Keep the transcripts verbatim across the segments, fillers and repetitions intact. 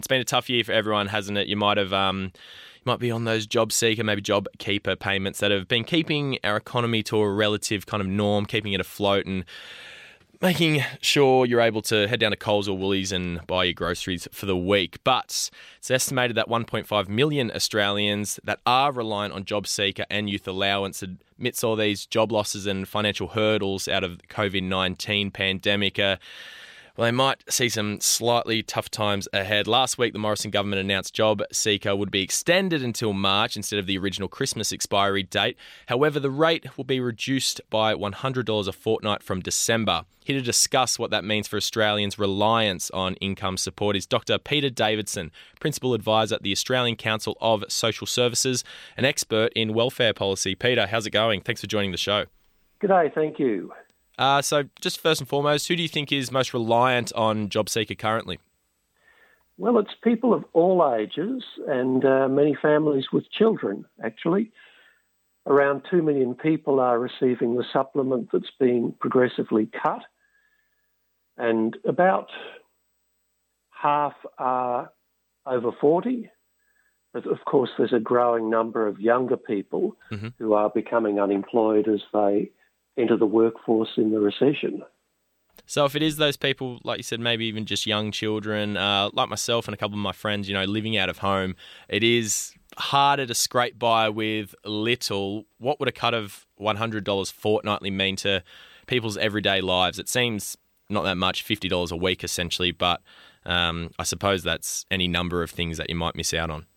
It's been a tough year for everyone, hasn't it? You might have, um, you might be on those job seeker, maybe job keeper payments that have been keeping our economy to a relative kind of norm, keeping it afloat and making sure you're able to head down to Coles or Woolies and buy your groceries for the week. But it's estimated that one point five million Australians that are reliant on JobSeeker and youth allowance amidst all these job losses and financial hurdles out of the covid nineteen pandemic. Uh, Well, they might see some slightly tough times ahead. Last week, the Morrison government announced JobSeeker would be extended until March instead of the original Christmas expiry date. However, the rate will be reduced by one hundred dollars a fortnight from December. Here to discuss what that means for Australians' reliance on income support is Doctor Peter Davidson, Principal Advisor at the Australian Council of Social Services, an expert in welfare policy. Peter, how's it going? Thanks for joining the show. G'day, thank you. Uh, so just first and foremost, who do you think is most reliant on JobSeeker currently? Well, it's people of all ages and uh, many families with children, actually. Around two million people are receiving the supplement that's being progressively cut, and about half are over forty. But of course, there's a growing number of younger people mm-hmm. who are becoming unemployed as they enter the workforce in the recession. So if it is those people, like you said, maybe even just young children, uh, like myself and a couple of my friends, you know, living out of home, it is harder to scrape by with little. What would a cut of one hundred dollars fortnightly mean to people's everyday lives? It seems not that much, fifty dollars a week essentially, but um, I suppose that's any number of things that you might miss out on.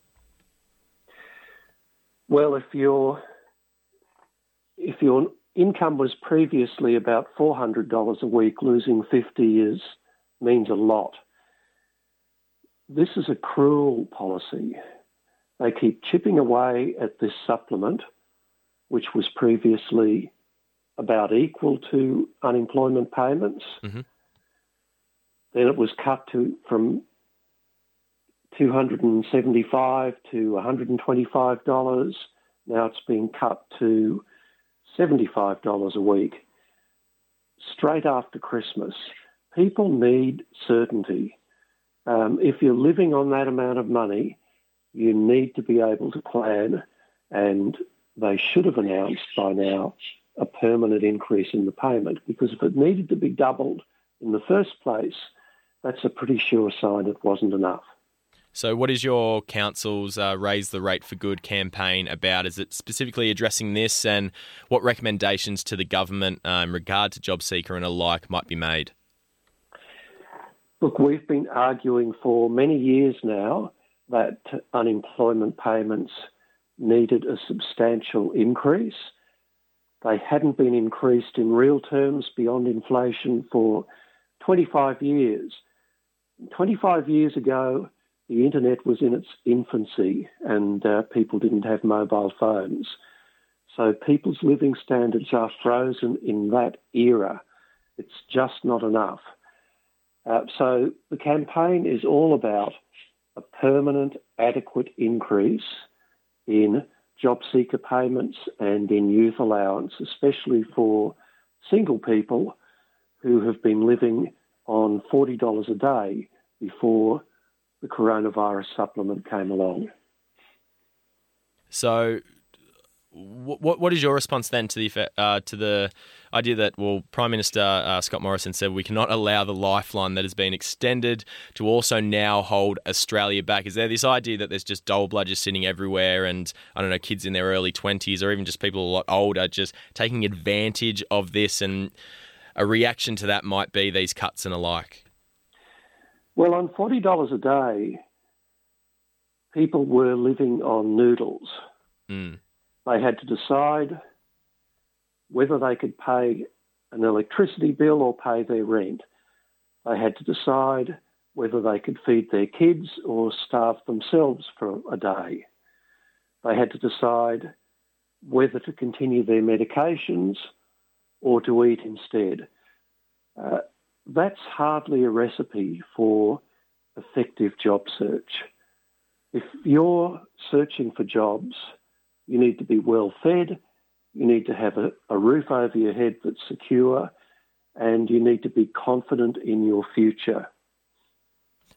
Well, if you're if you're income was previously about four hundred dollars a week, losing fifty is, means a lot. This is a cruel policy. They keep chipping away at this supplement, which was previously about equal to unemployment payments. Mm-hmm. Then it was cut to from two hundred seventy-five dollars to one hundred twenty-five dollars. Now it's being cut to seventy-five dollars a week, straight after Christmas. People need certainty. Um, if you're living on that amount of money, you need to be able to plan, and they should have announced by now a permanent increase in the payment, because if it needed to be doubled in the first place, that's a pretty sure sign it wasn't enough. So what is your council's uh, Raise the Rate for Good campaign about? Is it specifically addressing this, and what recommendations to the government uh, in regard to JobSeeker and alike might be made? Look, we've been arguing for many years now that unemployment payments needed a substantial increase. They hadn't been increased in real terms beyond inflation for twenty-five years. twenty-five years ago, the internet was in its infancy and uh, people didn't have mobile phones. So people's living standards are frozen in that era. It's just not enough. Uh, so the campaign is all about a permanent, adequate increase in job seeker payments and in youth allowance, especially for single people who have been living on forty dollars a day before the coronavirus supplement came along. So what what is your response then to the uh, to the idea that, well, Prime Minister uh, Scott Morrison said we cannot allow the lifeline that has been extended to also now hold Australia back? Is there this idea that there's just dole bludgers sitting everywhere and, I don't know, kids in their early twenties or even just people a lot older just taking advantage of this, and a reaction to that might be these cuts and alike? Well, on forty dollars a day, people were living on noodles. Mm. They had to decide whether they could pay an electricity bill or pay their rent. They had to decide whether they could feed their kids or starve themselves for a day. They had to decide whether to continue their medications or to eat instead. Uh, that's hardly a recipe for effective job search. If you're searching for jobs, you need to be well fed, you need to have a, a roof over your head that's secure, and you need to be confident in your future.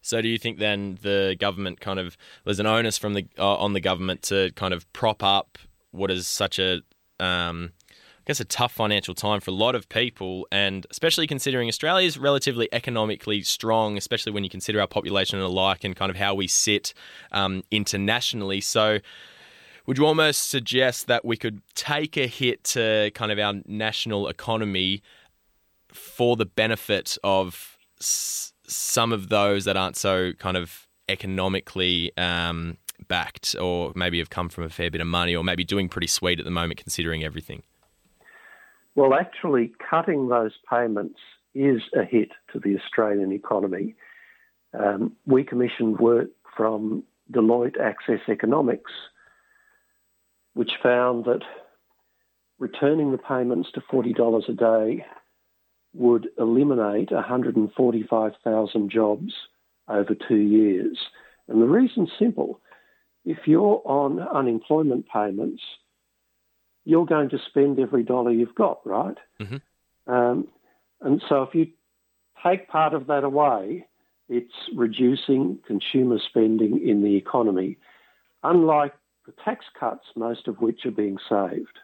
So do you think then the government kind of, there's an onus from the uh, on the government to kind of prop up what is such a, um, I guess, a tough financial time for a lot of people, and especially considering Australia is relatively economically strong, especially when you consider our population and alike and kind of how we sit um, internationally. So would you almost suggest that we could take a hit to kind of our national economy for the benefit of s- some of those that aren't so kind of economically um, backed, or maybe have come from a fair bit of money, or maybe doing pretty sweet at the moment considering everything? Well, actually, cutting those payments is a hit to the Australian economy. Um, we commissioned work from Deloitte Access Economics, which found that returning the payments to forty dollars a day would eliminate one hundred forty-five thousand jobs over two years. And the reason's simple. If you're on unemployment payments, you're going to spend every dollar you've got, right? Mm-hmm. Um, and so if you take part of that away, it's reducing consumer spending in the economy, unlike the tax cuts, most of which are being saved.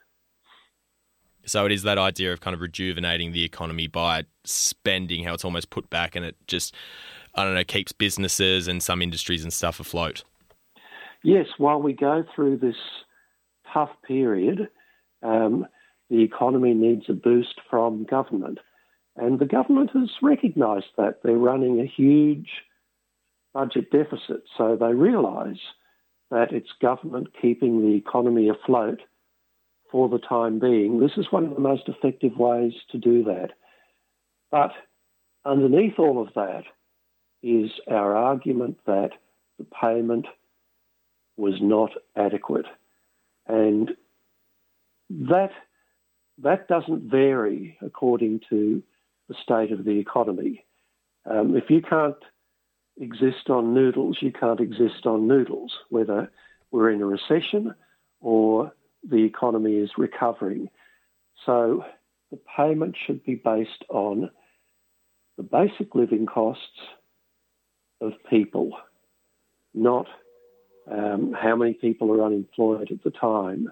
So it is that idea of kind of rejuvenating the economy by spending, how it's almost put back, and it just, I don't know, keeps businesses and some industries and stuff afloat. Yes, while we go through this tough period, um, the economy needs a boost from government. And the government has recognised that. They're running a huge budget deficit, so they realise that it's government keeping the economy afloat for the time being. This is one of the most effective ways to do that. But underneath all of that is our argument that the payment was not adequate. And that, that doesn't vary according to the state of the economy. Um, if you can't exist on noodles, you can't exist on noodles, whether we're in a recession or the economy is recovering. So the payment should be based on the basic living costs of people, not um, how many people are unemployed at the time.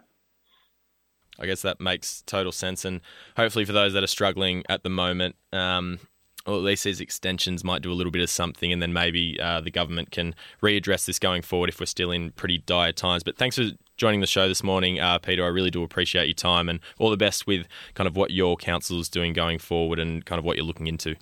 I guess that makes total sense. And hopefully for those that are struggling at the moment, um, or at least these extensions might do a little bit of something, and then maybe uh, the government can readdress this going forward if we're still in pretty dire times. But thanks for joining the show this morning, uh, Peter. I really do appreciate your time, and all the best with kind of what your council is doing going forward and kind of what you're looking into.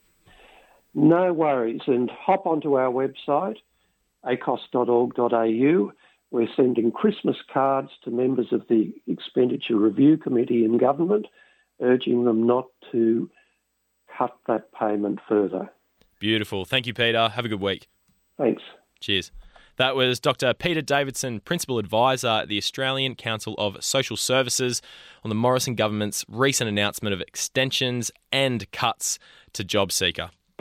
No worries. And hop onto our website, a c o s dot org dot a u. We're sending Christmas cards to members of the Expenditure Review Committee in government, urging them not to cut that payment further. Beautiful. Thank you, Peter. Have a good week. Thanks. Cheers. That was Doctor Peter Davidson, Principal Advisor at the Australian Council of Social Services, on the Morrison government's recent announcement of extensions and cuts to JobSeeker.